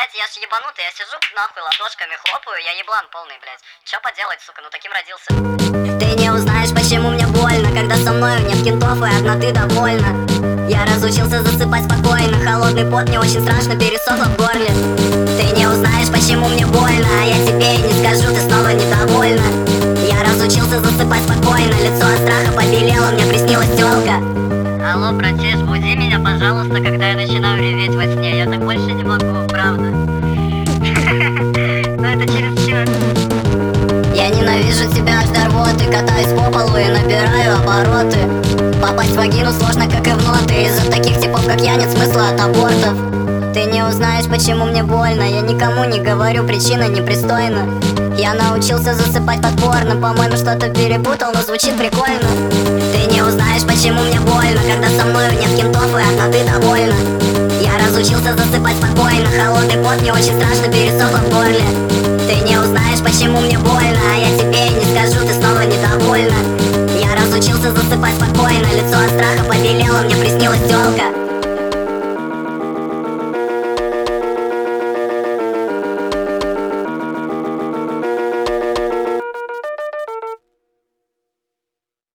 блядь, я ж ебанутый, я сижу нахуй ладошками хлопаю, я еблан полный, блядь. Чё поделать, сука, ну таким родился. Ты не узнаешь, почему мне больно, когда со мною нет кентов и одна ты довольна. Я разучился засыпать спокойно, холодный пот мне очень страшно пересохло в горле. Ты не узнаешь, почему мне больно, а я тебе и не скажу, ты снова недовольна. Я разучился засыпать спокойно, лицо от страха побелело, мне приснилась тёлка. Алло, братиш, буди меня, пожалуйста, когда я начинаю реветь во сне. Я так больше не могу, правда. Но это чересчур. Я ненавижу тебя аж до рвоты, катаюсь по полу и набираю обороты. Попасть в вагину сложно, как и в ноты. Из-за таких типов, как я, нет смысла от абортов. Ты не узнаешь, почему мне больно, я никому не говорю, причина непристойна. Я научился засыпать под порно, по-моему, что-то перепутал, но звучит прикольно. Ты не узнаешь, почему мне больно, когда со мною нет кентов и одна ты довольна. Я разучился засыпать спокойно, холодный пот мне очень страшно пересохло в горле. Ты не узнаешь, почему мне больно, а я тебе и не скажу, ты снова недовольна. Я разучился засыпать спокойно, лицо от страха побелело, мне приснилась тёлка.